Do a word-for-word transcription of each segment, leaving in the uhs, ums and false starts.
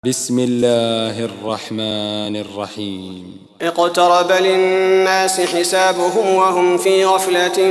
بسم الله الرحمن الرحيم اقترب للناس حسابهم وهم في غفلة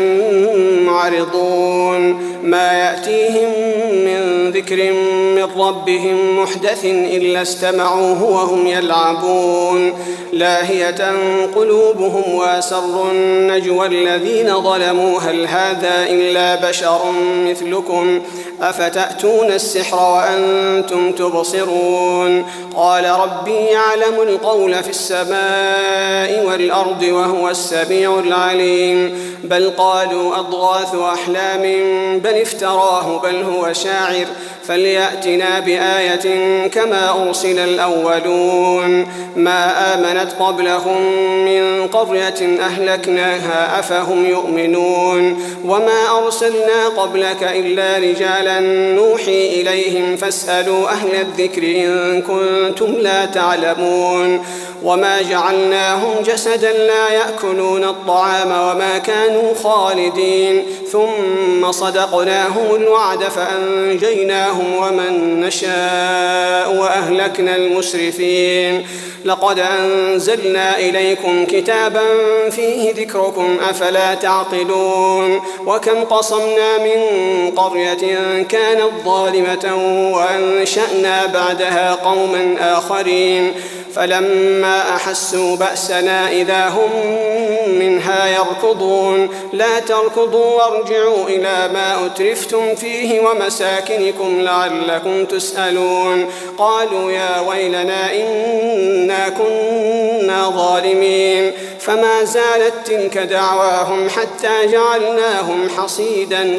معرضون ما يأتيهم من ذكر من ربهم محدث إلا استمعوه وهم يلعبون لاهية قلوبهم وأسروا النجوى الذين ظلموا هل هذا إلا بشر مثلكم أفتأتون السحر وأنتم تبصرون قال ربي يعلم القول في السماء والأرض وهو السميع العليم بل قالوا أضغاث أحلام بل افتراه بل هو شاعر فليأتنا بآية كما أرسل الأولون ما آمنت قبلهم من قرية أهلكناها أفهم يؤمنون وما أرسلنا قبلك إلا رجالا نوحي إليهم فاسألوا أهل الذكر إن كنتم لا تعلمون وما جعلناهم جسدا لا يأكلون الطعام وما كانوا خالدين ثم صدقناهم الوعد فأنجيناهم ومن نشاء وأهلكنا المسرفين لقد أنزلنا إليكم كتابا فيه ذكركم أفلا تعقلون وكم قصمنا من قرية كانت ظالمة وأنشأنا بعدها قوما آخرين فلما أحسوا بأسنا إذا هم منها يركضون لا تركضوا وارجعوا إلى ما أترفتم فيه ومساكنكم لعلكم تسألون قالوا يا ويلنا إنا كنا ظالمين فما زالت تلك دعواهم حتى جعلناهم حصيدا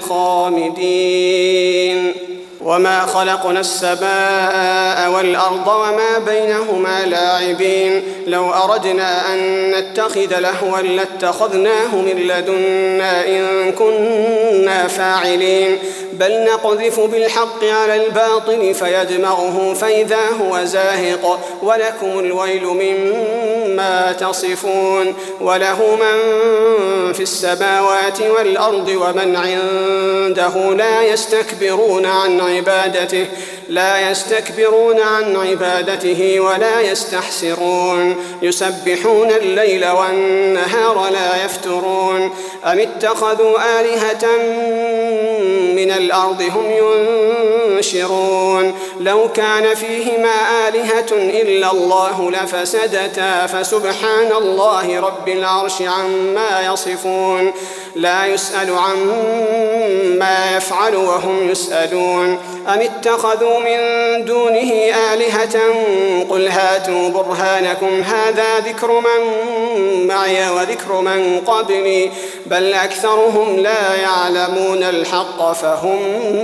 خامدين وما خلقنا السماء والأرض وما بينهما لاعبين لو أردنا أن نتخذ لهوا لاتخذناه من لدنا إن كنا فاعلين بل نقذف بالحق على الباطل فيدمغه فإذا هو زاهق ولكم الويل مما تصفون وله من في السماوات والأرض ومن عنده لا يستكبرون عن عبادته لا يستكبرون عن عبادته ولا يستحسرون يسبحون الليل والنهار لا يفترون أم اتخذوا آلهة من الأرض هم ينشرون لو كان فيهما آلهة إلا الله لفسدتا فسبحان الله رب العرش عما يصفون لا يسأل عما يفعل وهم يسألون أم اتخذوا من دونه آلهة قل هاتوا برهانكم هذا ذكر من معي وذكر من قبلي بل أكثرهم لا يعلمون الحق فهم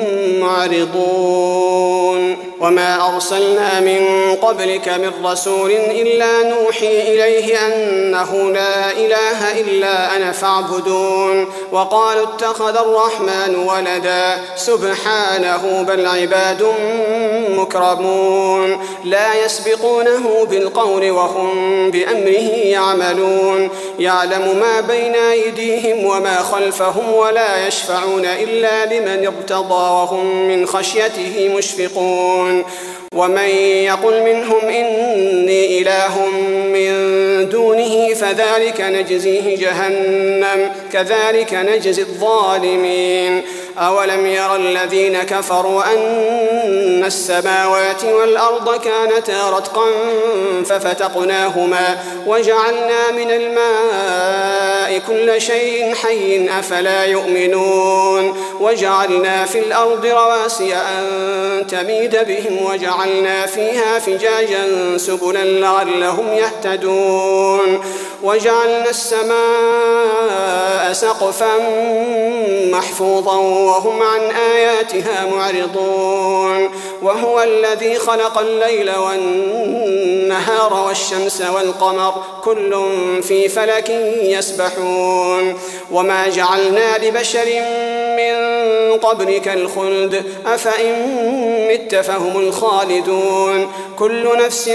معرضون وما أرسلنا من قبلك من رسول إلا نوحي إليه أنه لا إله إلا أنا فاعبدون وقالوا اتخذ الرحمن ولدا سبحانه بل عباد مكرمون لا يسبقونه بالقول وهم بأمره يعملون يعلم ما بين أيديهم وما خلفهم ولا يشفعون إلا لمن ارتضى وهم من خشيته مشفقون ومن يقل منهم إني إله من دونه فذلك نجزيه جهنم كذلك نجزي الظالمين أولم ير الذين كفروا أن السماوات والأرض كانتا رتقا ففتقناهما وجعلنا من الماء كل شيء حي أفلا يؤمنون وجعلنا في الأرض رواسي أن تميد بهم وجعلنا فيها فجاجا سبلا لعلهم يهتدون وجعلنا السماء سقفا محفوظا وهم عن آياتها معرضون وهو الذي خلق الليل والنهار والشمس والقمر كل في فلك يسبحون وما جعلنا لبشر من قبلك الخلد أفإن مت فهم الخالدون كل نفس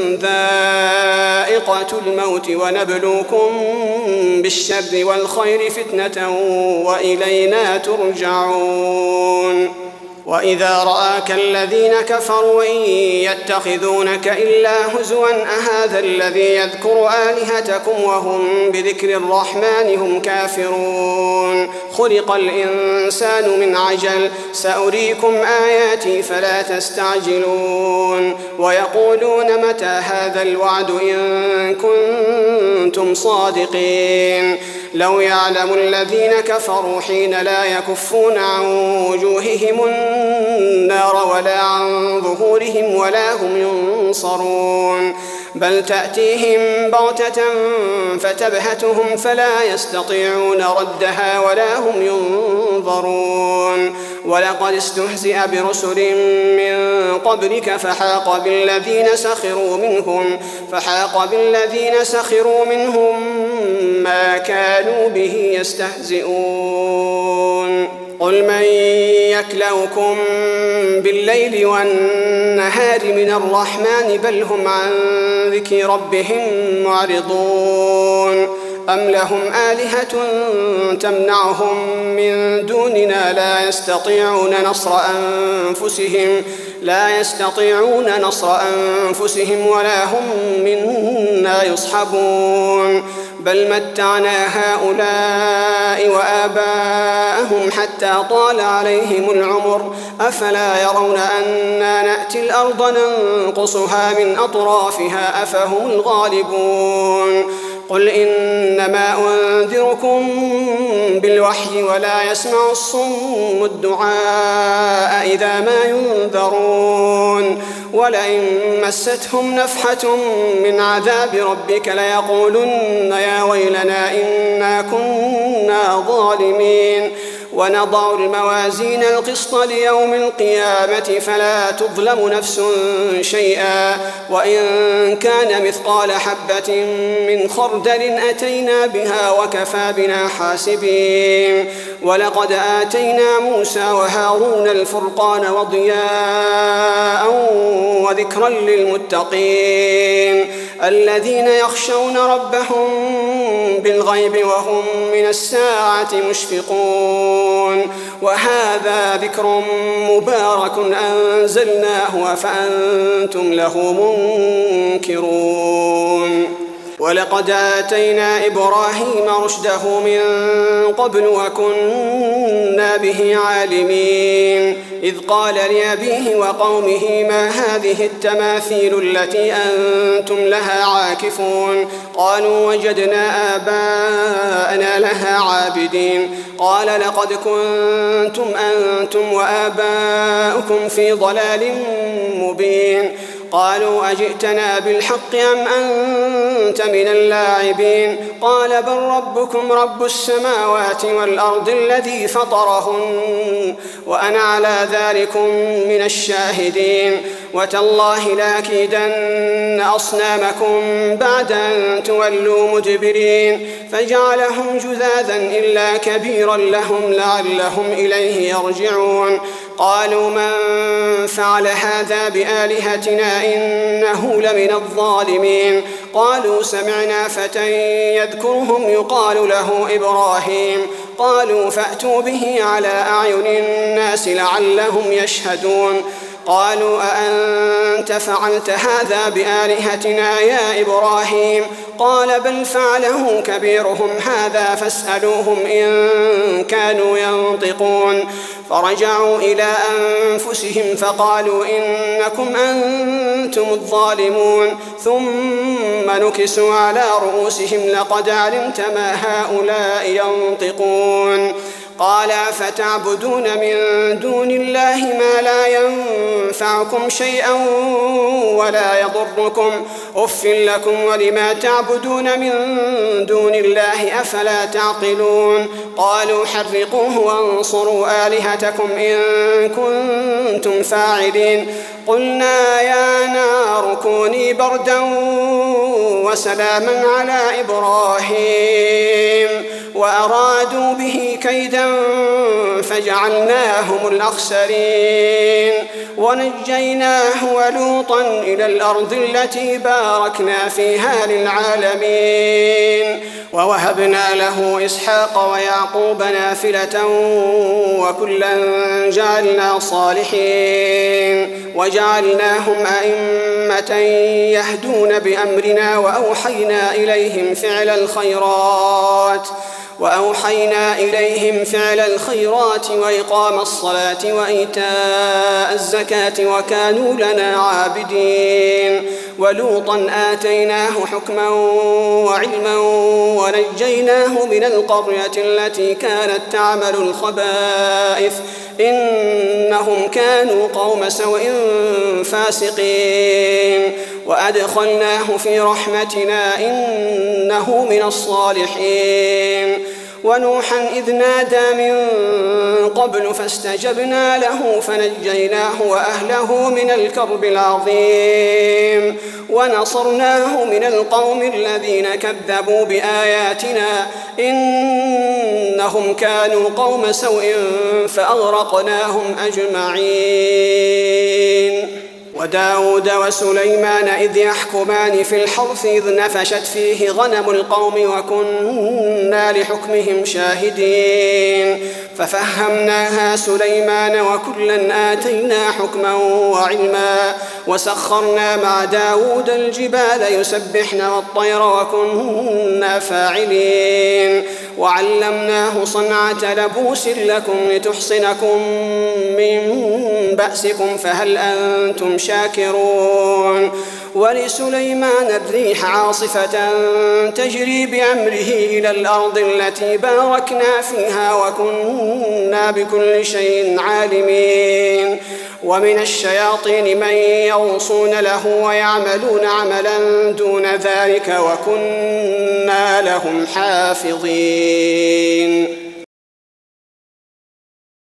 ذائقة الموت ونبلوكم بالشر والخير فتنة وإلينا ترجعون وإذا رآك الذين كفروا إن يتخذونك إلا هزوا أهذا الذي يذكر آلهتكم وهم بذكر الرحمن هم كافرون خلق الإنسان من عجل سأريكم آياتي فلا تستعجلون ويقولون متى هذا الوعد إن كنتم صادقين لو يعلم الذين كفروا حين لا يكفون عن وجوههم النار ولا عن ظهورهم ولا هم ينصرون بل تأتيهم بغتة فتبهتهم فلا يستطيعون ردها ولا هم ينظرون ولقد استهزئ برسل من قبلك فحاق بالذين سخروا منهم فحاق بالذين سخروا منهم ما كانوا به يستهزئون قل من يكلؤكم بالليل والنهار من الرحمن بل هم عن ذكر ربهم معرضون أم لهم آلهة تمنعهم من دوننا لا يستطيعون نصر أنفسهم لا يستطيعون نصر أنفسهم ولا هم منا يصحبون بل متعنا هؤلاء وآباءهم حتى طال عليهم العمر أفلا يرون أنا نأتي الأرض ننقصها من أطرافها أفهم الغالبون قل إنما أنذركم بالوحي ولا يسمع الصم الدعاء إذا ما ينذرون ولئن مستهم نفحة من عذاب ربك ليقولن يا ويلنا إنا كنا ظالمين ونضع الموازين القسط ليوم القيامة فلا تظلم نفس شيئا وإن كان مثقال حبة من خردل أتينا بها وكفى بنا حاسبين ولقد آتينا موسى وهارون الفرقان وضياء وذكرا للمتقين الذين يخشون ربهم بالغيب وهم من الساعة مشفقون وهذا ذكر مبارك أنزلناه أفأنتم له منكرون ولقد آتينا إبراهيم رشده من قبل وكنا به عالمين إذ قال لأبيه وقومه ما هذه التماثيل التي أنتم لها عاكفون قالوا وجدنا آباءنا لها عابدين قال لقد كنتم أنتم وآباؤكم في ضلال مبين قالوا أجئتنا بالحق أم أنت من اللاعبين قال بل ربكم رب السماوات والأرض الذي فطرهن وأنا على ذلكم من الشاهدين وتالله لأكيدن أصنامكم بعد أن تولوا مدبرين فجعلهم جذاذا إلا كبيرا لهم لعلهم إليه يرجعون قالوا من فعل هذا بآلهتنا إنه لمن الظالمين قالوا سمعنا فتى يذكرهم يقال له إبراهيم قالوا فأتوا به على أعين الناس لعلهم يشهدون قالوا أأنت فعلت هذا بآلهتنا يا إبراهيم قال بل فعله كبيرهم هذا فاسألوهم إن كانوا ينطقون فرجعوا إلى أنفسهم فقالوا إنكم أنتم الظالمون ثم نكسوا على رؤوسهم لقد علمت ما هؤلاء ينطقون قال فتعبدون من دون الله ما لا ينفعكم شيئا ولا يضركم أف لكم ولما تعبدون من دون الله أفلا تعقلون قالوا حرقوه وانصروا آلهتكم إن كنتم فاعلين قلنا يا نار كوني بردا وسلاما على إبراهيم وأرادوا به كيدا فجعلناهم الأخسرين ونجيناه ولوطا إلى الأرض التي باركنا فيها للعالمين ووهبنا له إسحاق ويعقوب نافلة وكلا جعلنا صالحين وجعلناهم أئمة يهدون بأمرنا وأوحينا إليهم فعل الخيرات وأوحينا إليهم فعل الخيرات وإقام الصلاة وإيتاء الزكاة وكانوا لنا عابدين ولوطا آتيناه حكما وعلما ونجيناه من القرية التي كانت تعمل الخبائث إنهم كانوا قوم سوء فاسقين وأدخلناه في رحمتنا إنه من الصالحين ونوحا إذ نادى من قبل فاستجبنا له فنجيناه وأهله من الكرب العظيم ونصرناه من القوم الذين كذبوا بآياتنا إنهم كانوا قوم سوء فأغرقناهم أجمعين وداود وسليمان إذ يحكمان في الحرث إذ نفشت فيه غنم القوم وكنا لحكمهم شاهدين ففهمناها سليمان وكلا آتينا حكما وعلما وسخرنا مع داود الجبال يسبحن والطير وكنا فاعلين وعلمناه صنعة لبوس لكم لتحصنكم من بأسكم فهل أنتم شاكرون ولسليمان الريح عاصفة تجري بأمره إلى الأرض التي باركنا فيها وكنا بكل شيء عالمين ومن الشياطين من يغوصون له ويعملون عملا دون ذلك وكنا لهم حافظين